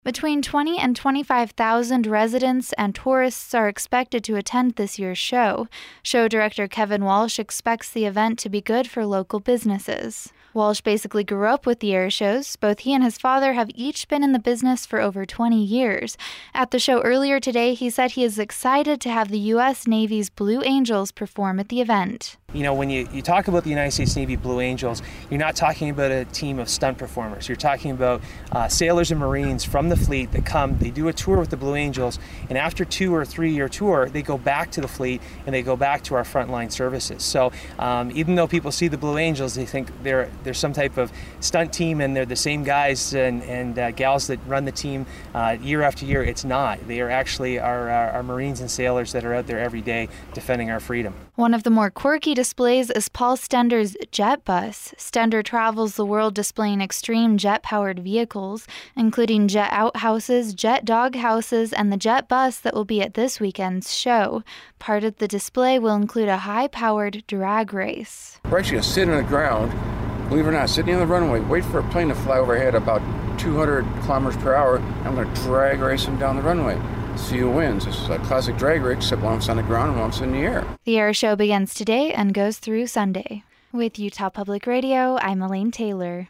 Between 20 and 25,000 residents and tourists are expected to attend this year's show. Show director Kevin Walsh expects the event to be good for local businesses. Walsh basically grew up with the air shows. Both he and his father have each been in the business for over 20 years. At the show earlier today, he said he is excited to have the U.S. Navy's Blue Angels perform at the event. You know, when you talk about the United States Navy Blue Angels, you're not talking about a team of stunt performers. You're talking about sailors and Marines from the fleet that come, they do a tour with the Blue Angels, and after 2 or 3 year tour, they go back to the fleet and they go back to our frontline services. So even though people see the Blue Angels, they think they're some type of stunt team and they're the same guys and gals that run the team year after year. It's not. They are actually our Marines and sailors that are out there every day defending our freedom. One of the more quirky displays is Paul Stender's Jet Bus. Stender travels the world displaying extreme jet-powered vehicles, including jet outhouses, jet dog houses, and the jet bus that will be at this weekend's show. Part of the display will include a high-powered drag race. We're actually going to sit on the ground, believe it or not, sitting on the runway, wait for a plane to fly overhead about 200 kilometers per hour, and I'm going to drag race them down the runway. See who wins. This is a classic drag race, except one's on the ground and one's in the air. The air show begins today and goes through Sunday. With Utah Public Radio, I'm Elaine Taylor.